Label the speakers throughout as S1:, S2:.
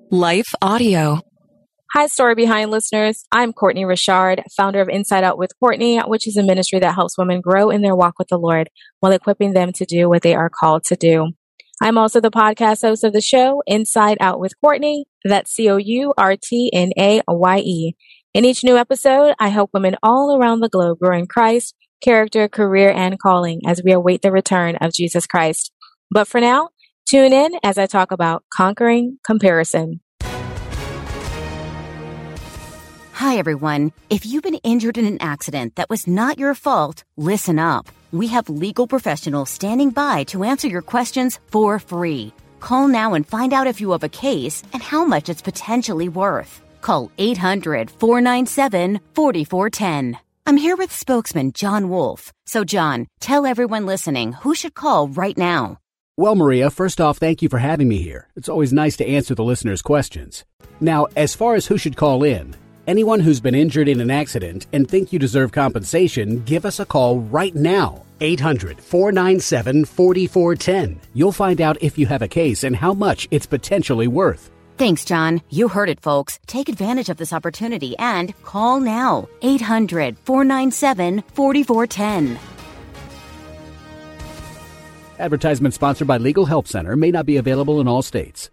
S1: Life Audio.
S2: Hi, Story Behind listeners. I'm Courtney Richard, founder of Inside Out with Courtney, which is a ministry that helps women grow in their walk with the Lord while equipping them to do what they are called to do. I'm also the podcast host of the show, Inside Out with Courtney. That's Courtnaye. In each new episode, I help women all around the globe grow in Christ, character, career, and calling as we await the return of Jesus Christ. But for now, tune in as I talk about conquering comparison.
S3: Hi, everyone. If you've been injured in an accident that was not your fault, listen up. We have legal professionals standing by to answer your questions for free. Call now and find out if you have a case and how much it's potentially worth. Call 800-497-4410. I'm here with spokesman John Wolf. So, John, tell everyone listening who should call right now.
S4: Well, Maria, first off, thank you for having me here. It's always nice to answer the listeners' questions. Now, as far as who should call in, anyone who's been injured in an accident and think you deserve compensation, give us a call right now. 800-497-4410. You'll find out if you have a case and how much it's potentially worth.
S3: Thanks, John. You heard it, folks. Take advantage of this opportunity and call now. 800-497-4410.
S4: Advertisement sponsored by Legal Help Center. May not be available in all states.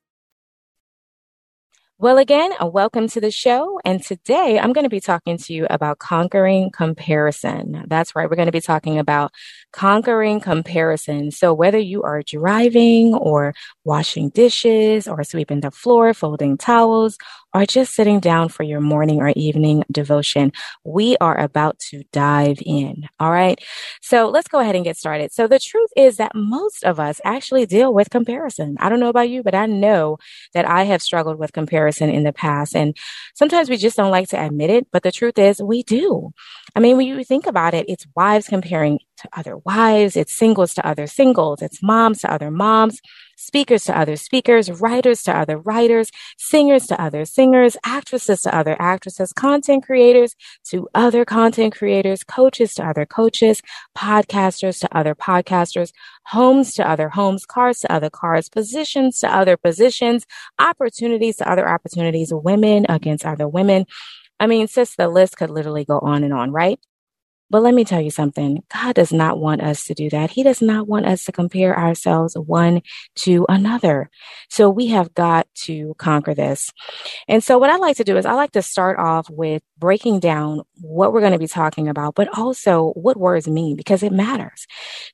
S2: Well, again, welcome to the show. And today I'm going to be talking to you about conquering comparison. That's right. We're going to be talking about conquering comparison. So whether you are driving or washing dishes or sweeping the floor, folding towels, or just sitting down for your morning or evening devotion, we are about to dive in. All right. So let's go ahead and get started. So the truth is that most of us actually deal with comparison. I don't know about you, but I know that I have struggled with comparison in the past. And sometimes we just don't like to admit it. But the truth is we do. I mean, when you think about it, it's wives comparing to other wives. It's singles to other singles. It's moms to other moms. Speakers to other speakers, writers to other writers, singers to other singers, actresses to other actresses, content creators to other content creators, coaches to other coaches, podcasters to other podcasters, homes to other homes, cars to other cars, positions to other positions, opportunities to other opportunities, women against other women. I mean, sis, the list could literally go on and on, right? But let me tell you something. God does not want us to do that. He does not want us to compare ourselves one to another. So we have got to conquer this. And so what I like to do is I like to start off with breaking down what we're going to be talking about, but also what words mean, because it matters.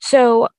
S2: So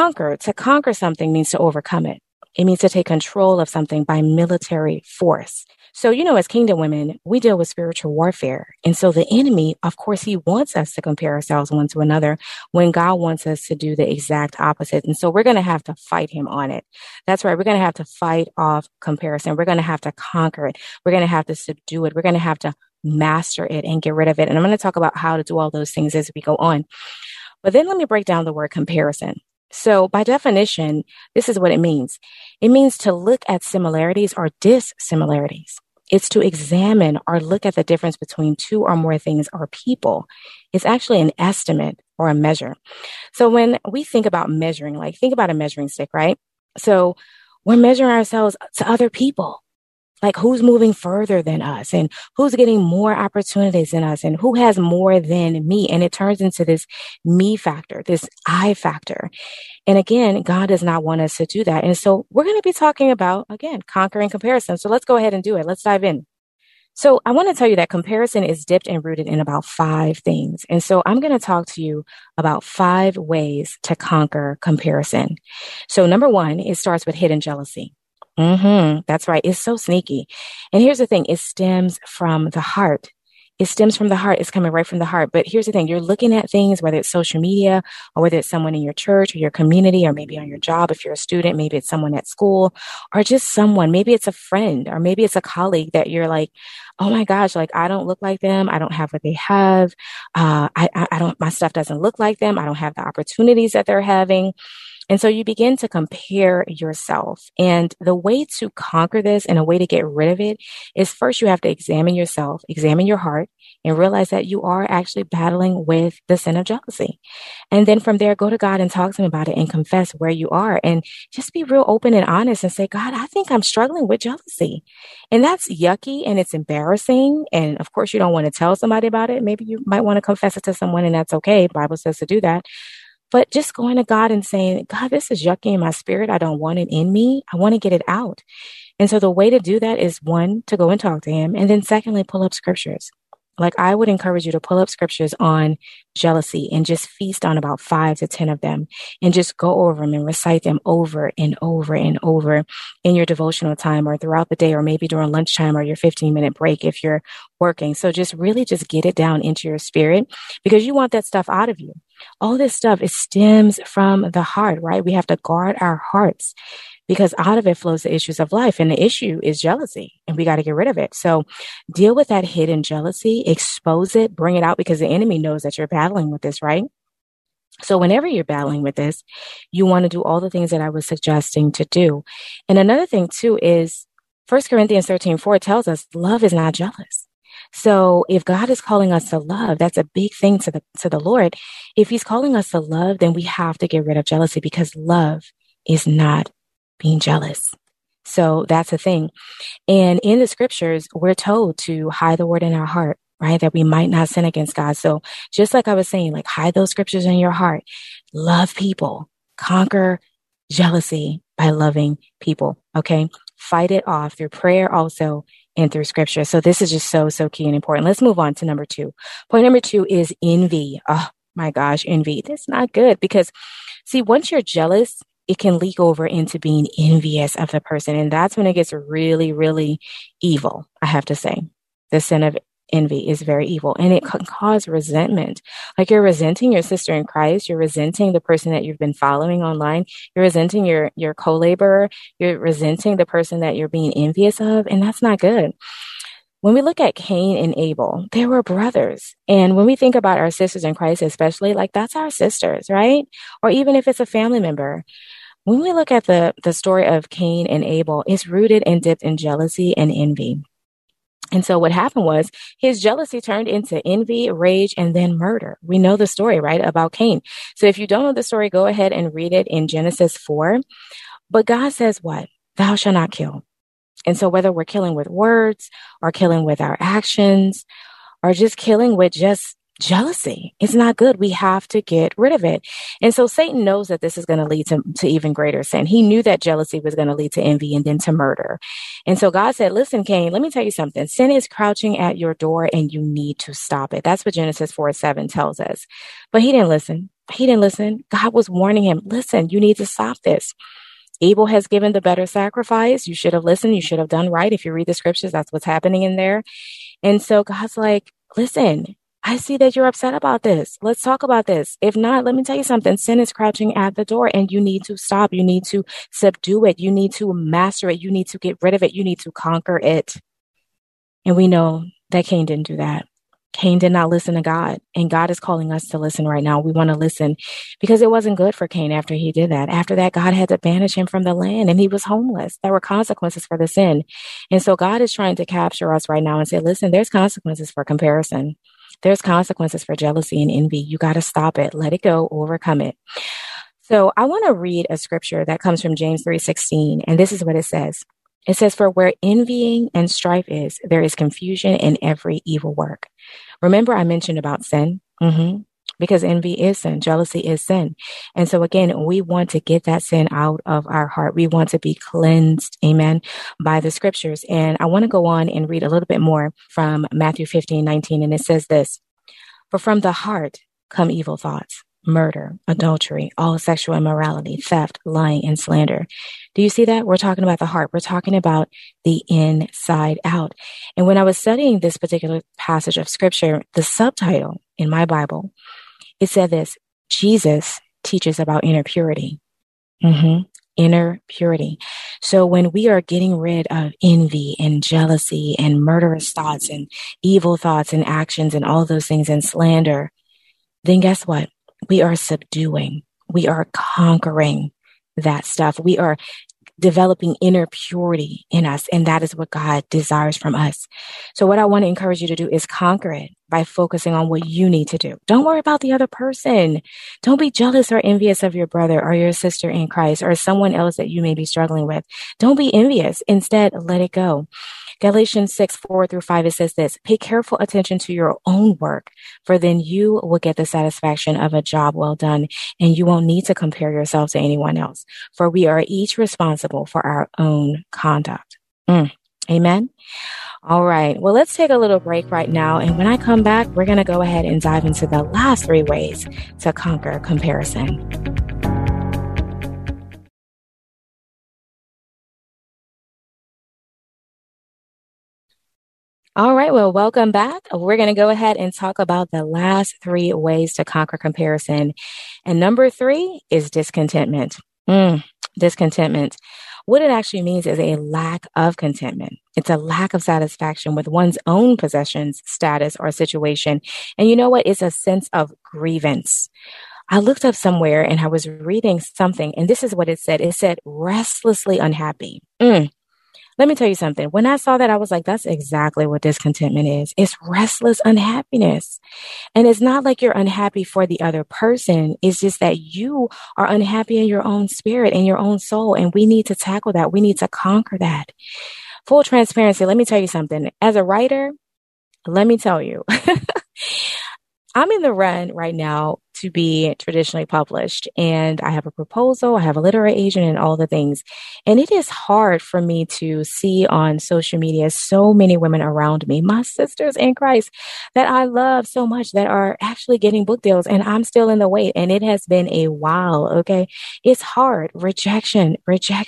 S2: to conquer something means to overcome it. It means to take control of something by military force. So, as kingdom women, we deal with spiritual warfare. And so the enemy, of course, he wants us to compare ourselves one to another when God wants us to do the exact opposite. And so we're going to have to fight him on it. That's right. We're going to have to fight off comparison. We're going to have to conquer it. We're going to have to subdue it. We're going to have to master it and get rid of it. And I'm going to talk about how to do all those things as we go on. But then let me break down the word comparison. So by definition, this is what it means. It means to look at similarities or dissimilarities. It's to examine or look at the difference between two or more things or people. It's actually an estimate or a measure. So when we think about measuring, think about a measuring stick, right? So we're measuring ourselves to other people. Like who's moving further than us and who's getting more opportunities than us and who has more than me. And it turns into this me factor, this I factor. And again, God does not want us to do that. And so we're going to be talking about, again, conquering comparison. So let's go ahead and do it. Let's dive in. So I want to tell you that comparison is dipped and rooted in about 5 things. And so I'm going to talk to you about 5 ways to conquer comparison. So number 1, it starts with hidden jealousy. That's right. It's so sneaky. And here's the thing. It stems from the heart. It's coming right from the heart. But here's the thing. You're looking at things, whether it's social media or whether it's someone in your church or your community or maybe on your job. If you're a student, maybe it's someone at school or just someone, maybe it's a friend or maybe it's a colleague that you're like, oh my gosh, I don't look like them. I don't have what they have. My stuff doesn't look like them. I don't have the opportunities that they're having. And so you begin to compare yourself. And the way to conquer this and a way to get rid of it is first you have to examine yourself, examine your heart, and realize that you are actually battling with the sin of jealousy. And then from there, go to God and talk to him about it and confess where you are and just be real open and honest and say, God, I think I'm struggling with jealousy. And that's yucky and it's embarrassing. And of course, you don't want to tell somebody about it. Maybe you might want to confess it to someone, and that's okay. The Bible says to do that. But just going to God and saying, God, this is yucky in my spirit. I don't want it in me. I want to get it out. And so the way to do that is, one, to go and talk to him. And then secondly, pull up scriptures. Like, I would encourage you to pull up scriptures on jealousy and just feast on about 5 to 10 of them and just go over them and recite them over and over and over in your devotional time or throughout the day, or maybe during lunchtime or your 15-minute break if you're working. So just really just get it down into your spirit, because you want that stuff out of you. All this stuff, it stems from the heart, right? We have to guard our hearts, because out of it flows the issues of life. And the issue is jealousy, and we got to get rid of it. So deal with that hidden jealousy, expose it, bring it out, because the enemy knows that you're battling with this, right? So whenever you're battling with this, you want to do all the things that I was suggesting to do. And another thing too is 1 Corinthians 13:4 tells us love is not jealous. So if God is calling us to love, that's a big thing to the Lord. If he's calling us to love, then we have to get rid of jealousy, because love is not being jealous. So that's a thing. And in the scriptures, we're told to hide the word in our heart, right? That we might not sin against God. So just like I was saying, like, hide those scriptures in your heart, love people, conquer jealousy by loving people. Okay. Fight it off through prayer also, and through scripture. So this is just so key and important. Let's move on to number 2. Point number 2 is envy. Oh my gosh, envy. That's not good, because see, once you're jealous, it can leak over into being envious of the person. And that's when it gets really, really evil, I have to say. The sin of envy is very evil, and it can cause resentment. Like, you're resenting your sister in Christ. You're resenting the person that you've been following online. You're resenting your co-laborer. You're resenting the person that you're being envious of. And that's not good. When we look at Cain and Abel, they were brothers. And when we think about our sisters in Christ, especially, like, that's our sisters, right? Or even if it's a family member. When we look at the story of Cain and Abel, it's rooted and dipped in jealousy and envy. And so what happened was his jealousy turned into envy, rage, and then murder. We know the story, right, about Cain. So if you don't know the story, go ahead and read it in Genesis 4. But God says what? Thou shalt not kill. And so whether we're killing with words or killing with our actions or just killing with just jealousy, it's not good. We have to get rid of it. And so Satan knows that this is going to lead to even greater sin. He knew that jealousy was going to lead to envy and then to murder. And so God said, listen, Cain, let me tell you something. Sin is crouching at your door and you need to stop it. That's what Genesis 4:7 tells us. But he didn't listen. God was warning him, listen, you need to stop this. Abel has given the better sacrifice. You should have listened. You should have done right. If you read the scriptures, that's what's happening in there. And so God's like, listen, I see that you're upset about this. Let's talk about this. If not, let me tell you something. Sin is crouching at the door and you need to stop. You need to subdue it. You need to master it. You need to get rid of it. You need to conquer it. And we know that Cain didn't do that. Cain did not listen to God, and God is calling us to listen right now. We want to listen because it wasn't good for Cain after he did that. After that, God had to banish him from the land and he was homeless. There were consequences for the sin. And so God is trying to capture us right now and say, listen, there's consequences for comparison. There's consequences for jealousy and envy. You got to stop it. Let it go. Overcome it. So I want to read a scripture that comes from James 3:16. And this is what it says. It says, for where envying and strife is, there is confusion in every evil work. Remember, I mentioned about sin. Because envy is sin. Jealousy is sin. And so again, we want to get that sin out of our heart. We want to be cleansed, amen, by the scriptures. And I want to go on and read a little bit more from Matthew 15:19. And it says this, for from the heart come evil thoughts, murder, adultery, all sexual immorality, theft, lying, and slander. Do you see that? We're talking about the heart. We're talking about the inside out. And when I was studying this particular passage of scripture, the subtitle in my Bible, it said this, Jesus teaches about inner purity. Inner purity. So when we are getting rid of envy and jealousy and murderous thoughts and evil thoughts and actions and all those things and slander, then guess what? We are subduing. We are conquering that stuff. We are developing inner purity in us. And that is what God desires from us. So what I want to encourage you to do is conquer it by focusing on what you need to do. Don't worry about the other person. Don't be jealous or envious of your brother or your sister in Christ or someone else that you may be struggling with. Don't be envious. Instead, let it go. Galatians 6:4-5, it says this: pay careful attention to your own work, for then you will get the satisfaction of a job well done, and you won't need to compare yourself to anyone else, for we are each responsible for our own conduct. Amen. All right. Well, let's take a little break right now. And when I come back, we're going to go ahead and dive into the last 3 ways to conquer comparison. All right. Well, welcome back. We're going to go ahead and talk about the last 3 ways to conquer comparison. And number 3 is discontentment. Discontentment. What it actually means is a lack of contentment. It's a lack of satisfaction with one's own possessions, status, or situation. And you know what? It's a sense of grievance. I looked up somewhere and I was reading something, and this is what it said. It said restlessly unhappy. Let me tell you something. When I saw that, I was like, that's exactly what discontentment is. It's restless unhappiness. And it's not like you're unhappy for the other person. It's just that you are unhappy in your own spirit, in your own soul. And we need to tackle that. We need to conquer that. Full transparency. Let me tell you something. As a writer, let me tell you, I'm in the run right now to be traditionally published, and I have a proposal, I have a literary agent, and all the things. And it is hard for me to see on social media so many women around me, my sisters in Christ, that I love so much, that are actually getting book deals, and I'm still in the wait. And it has been a while. Okay. It's hard. Rejection,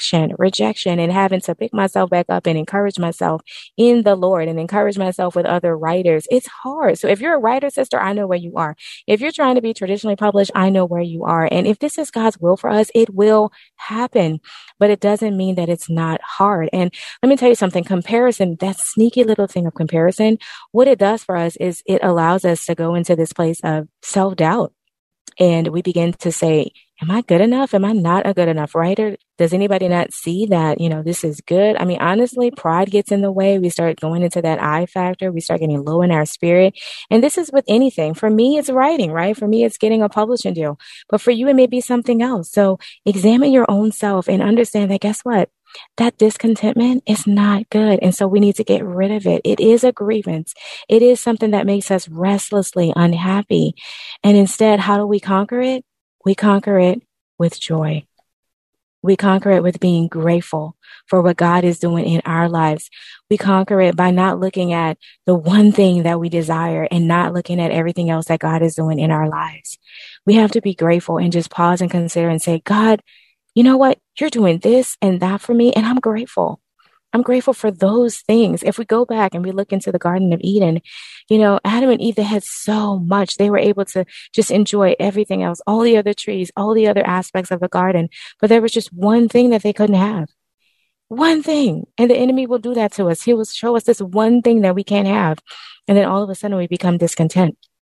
S2: and having to pick myself back up and encourage myself in the Lord and encourage myself with other writers. It's hard. So if you're a writer, sister, I know where you are. If you're trying to be traditionally published, I know where you are. And if this is God's will for us, it will happen. But it doesn't mean that it's not hard. And let me tell you something, comparison, that sneaky little thing of comparison, what it does for us is it allows us to go into this place of self-doubt. And we begin to say, am I good enough? Am I not a good enough writer? Does anybody not see that, this is good? I mean, honestly, pride gets in the way. We start going into that I factor. We start getting low in our spirit. And this is with anything. For me, it's writing, right? For me, it's getting a publishing deal. But for you, it may be something else. So examine your own self and understand that, guess what? That discontentment is not good. And so we need to get rid of it. It is a grievance. It is something that makes us restlessly unhappy. And instead, how do we conquer it? We conquer it with joy. We conquer it with being grateful for what God is doing in our lives. We conquer it by not looking at the one thing that we desire and not looking at everything else that God is doing in our lives. We have to be grateful and just pause and consider and say, God, you know what? You're doing this and that for me, and I'm grateful. I'm grateful for those things. If we go back and we look into the Garden of Eden, Adam and Eve, they had so much. They were able to just enjoy everything else, all the other trees, all the other aspects of the garden. But there was just one thing that they couldn't have. One thing. And the enemy will do that to us. He will show us this one thing that we can't have. And then all of a sudden we become discontent.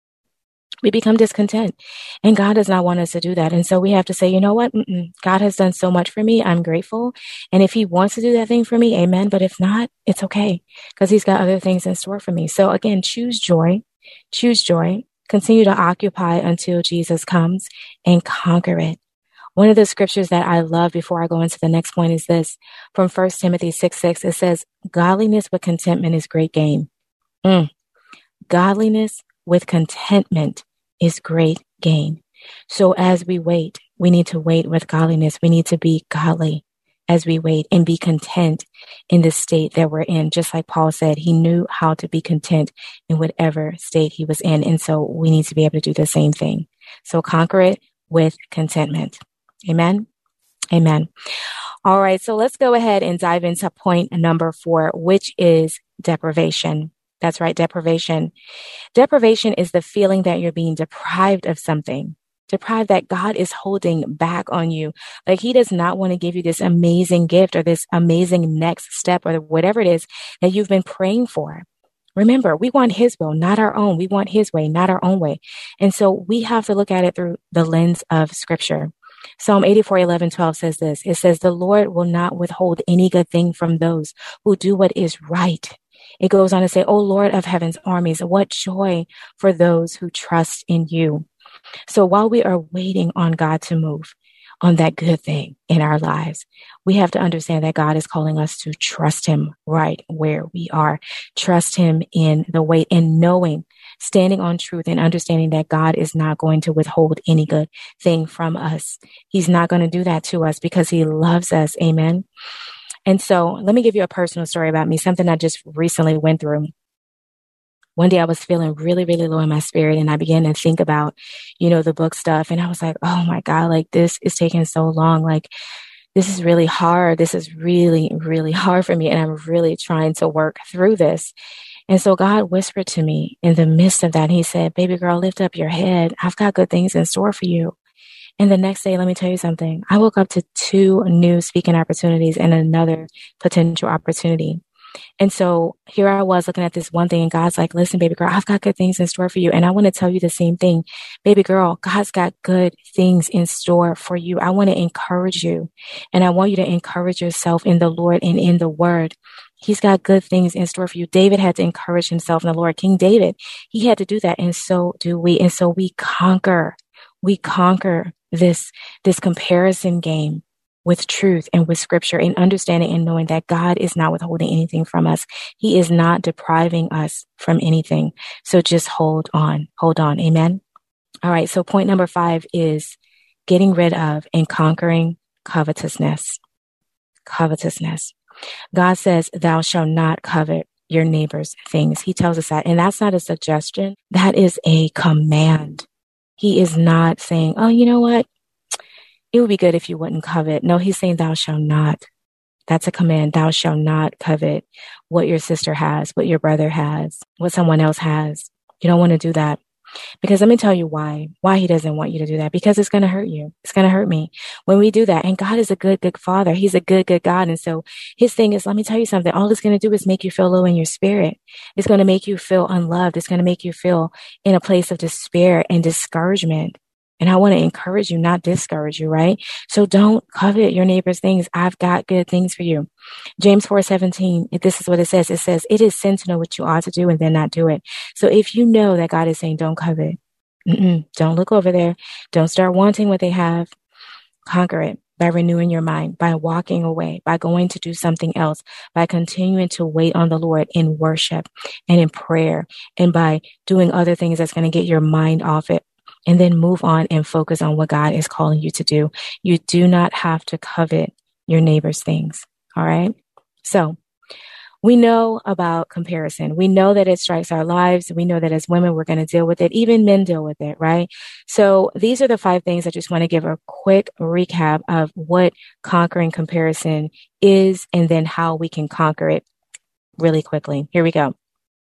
S2: We become discontent, and God does not want us to do that. And so we have to say, you know what? God has done so much for me. I'm grateful. And if he wants to do that thing for me, amen. But if not, it's okay, because he's got other things in store for me. So again, choose joy, continue to occupy until Jesus comes, and conquer it. One of the scriptures that I love before I go into the next point is this from 1 Timothy 6:6. It says, godliness with contentment is great gain. Godliness with contentment is great gain. So as we wait, we need to wait with godliness. We need to be godly as we wait and be content in the state that we're in. Just like Paul said, he knew how to be content in whatever state he was in. And so we need to be able to do the same thing. So conquer it with contentment. Amen. Amen. All right. So let's go ahead and dive into point number 4, which is deprivation. That's right, deprivation. Deprivation is the feeling that you're being deprived of something, deprived that God is holding back on you. Like he does not want to give you this amazing gift or this amazing next step or whatever it is that you've been praying for. Remember, we want his will, not our own. We want his way, not our own way. And so we have to look at it through the lens of scripture. Psalm 84:11-12 says this. It says, the Lord will not withhold any good thing from those who do what is right. It goes on to say, O Lord of heaven's armies, what joy for those who trust in you. So while we are waiting on God to move on that good thing in our lives, we have to understand that God is calling us to trust him right where we are. Trust him in the wait and knowing, standing on truth and understanding that God is not going to withhold any good thing from us. He's not going to do that to us because he loves us. Amen. And so let me give you a personal story about me, something I just recently went through. One day I was feeling really, really low in my spirit, and I began to think about, the book stuff. And I was like, oh my God, like this is taking so long. Like this is really hard. This is really, really hard for me. And I'm really trying to work through this. And so God whispered to me in the midst of that. He said, baby girl, lift up your head. I've got good things in store for you. And the next day, let me tell you something. I woke up to 2 new speaking opportunities and another potential opportunity. And so here I was looking at this one thing, and God's like, listen, baby girl, I've got good things in store for you. And I want to tell you the same thing. Baby girl, God's got good things in store for you. I want to encourage you, and I want you to encourage yourself in the Lord and in the word. He's got good things in store for you. David had to encourage himself in the Lord. King David, he had to do that. And so do we. And so we conquer this comparison game with truth and with scripture and understanding and knowing that God is not withholding anything from us. He is not depriving us from anything. So just hold on. Amen. All right. So point number 5 is getting rid of and conquering covetousness. God says, thou shalt not covet your neighbor's things. He tells us that. And that's not a suggestion. That is a command. He is not saying, oh, you know what? It would be good if you wouldn't covet. No, he's saying thou shalt not. That's a command. Thou shalt not covet what your sister has, what your brother has, what someone else has. You don't want to do that. Because let me tell you why he doesn't want you to do that. Because it's going to hurt you. It's going to hurt me when we do that. And God is a good, good father. He's a good, good God. And so his thing is, let me tell you something. All it's going to do is make you feel low in your spirit. It's going to make you feel unloved. It's going to make you feel in a place of despair and discouragement. And I want to encourage you, not discourage you, right? So don't covet your neighbor's things. I've got good things for you. James 4:17, this is what it says. It says, it is sin to know what you ought to do and then not do it. So if you know that God is saying, don't covet, don't look over there. Don't start wanting what they have. Conquer it by renewing your mind, by walking away, by going to do something else, by continuing to wait on the Lord in worship and in prayer, and by doing other things that's going to get your mind off it. And then move on and focus on what God is calling you to do. You do not have to covet your neighbor's things. All right. So we know about comparison. We know that it strikes our lives. We know that as women, we're going to deal with it. Even men deal with it, right? So these are the 5 things I just want to give a quick recap of what conquering comparison is and then how we can conquer it really quickly. Here we go.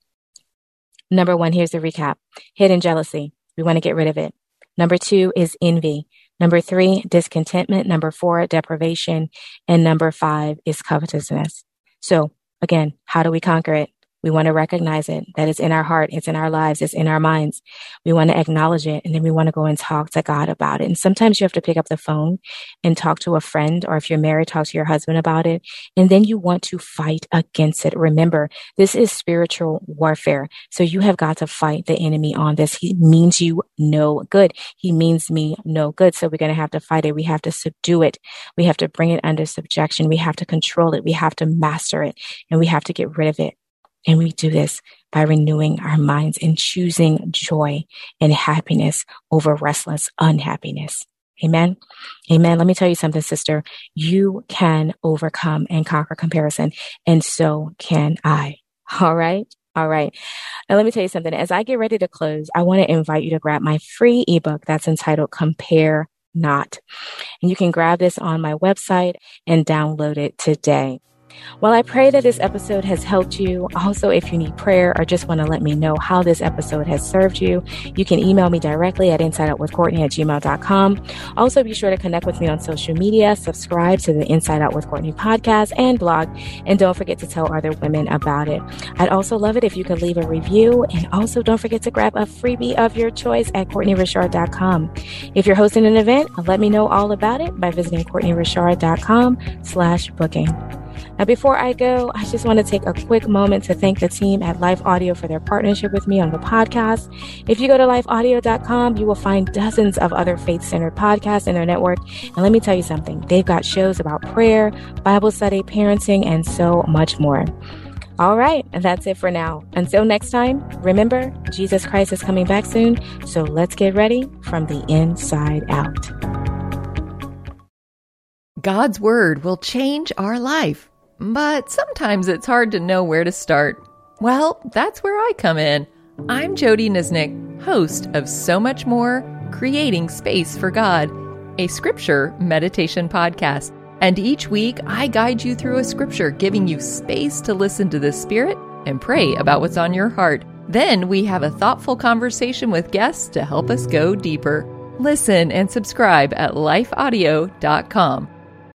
S2: Number 1, here's the recap. Hidden jealousy. We want to get rid of it. Number 2 is envy. Number 3, discontentment. Number 4, deprivation. And number 5 is covetousness. So again, how do we conquer it? We want to recognize it, that it's in our heart, it's in our lives, it's in our minds. We want to acknowledge it, and then we want to go and talk to God about it. And sometimes you have to pick up the phone and talk to a friend, or if you're married, talk to your husband about it. And then you want to fight against it. Remember, this is spiritual warfare. So you have got to fight the enemy on this. He means you no good. He means me no good. So we're going to have to fight it. We have to subdue it. We have to bring it under subjection. We have to control it. We have to master it, and we have to get rid of it. And we do this by renewing our minds and choosing joy and happiness over restless unhappiness. Amen. Amen. Let me tell you something, sister. You can overcome and conquer comparison, and so can I. All right. All right. Now, let me tell you something. As I get ready to close, I want to invite you to grab my free ebook that's entitled Compare Not. And you can grab this on my website and download it today. Well, I pray that this episode has helped you. Also, if you need prayer or just want to let me know how this episode has served you, you can email me directly at insideoutwithcourtney@gmail.com. Also, be sure to connect with me on social media, subscribe to the Inside Out with Courtney podcast and blog, and don't forget to tell other women about it. I'd also love it if you could leave a review, and also don't forget to grab a freebie of your choice at CourtneyRichard.com. If you're hosting an event, let me know all about it by visiting CourtneyRichard.com/booking. Now, before I go, I just want to take a quick moment to thank the team at Life Audio for their partnership with me on the podcast. If you go to lifeaudio.com, you will find dozens of other faith-centered podcasts in their network. And let me tell you something, they've got shows about prayer, Bible study, parenting, and so much more. All right, that's it for now. Until next time, remember, Jesus Christ is coming back soon, so let's get ready from the inside out.
S1: God's Word will change our life, but sometimes it's hard to know where to start. Well, that's where I come in. I'm Jody Nisnik, host of So Much More, Creating Space for God, a scripture meditation podcast. And each week, I guide you through a scripture, giving you space to listen to the Spirit and pray about what's on your heart. Then we have a thoughtful conversation with guests to help us go deeper. Listen and subscribe at lifeaudio.com.